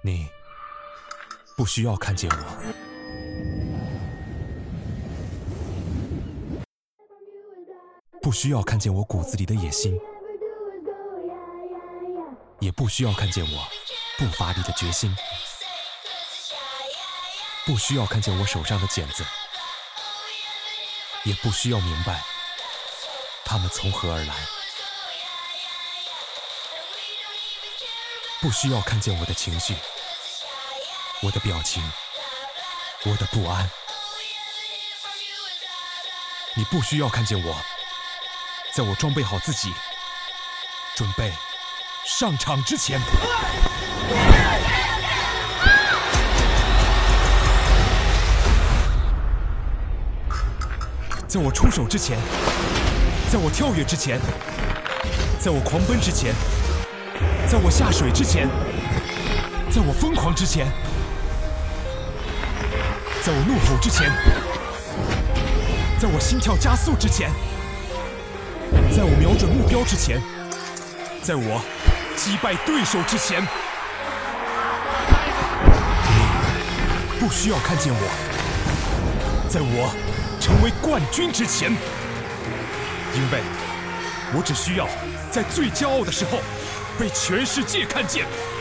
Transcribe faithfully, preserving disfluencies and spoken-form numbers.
你不需要看见我，不需要看见我骨子里的野心，也不需要看见我步伐里的决心，不需要看见我手上的茧子，也不需要明白它们从何而来，不需要看见我的情绪，我的表情，我的不安。你不需要看见我，在我装备好自己，准备上场之前，在我出手之前，在我跳跃之前，在我狂奔之前，在我下水之前，在我疯狂之前，在我怒吼之前，在我心跳加速之前，在我瞄准目标之前，在我击败对手之前，你不需要看见我，在我成为冠军之前，因为我只需要在最骄傲的时候被全世界看见。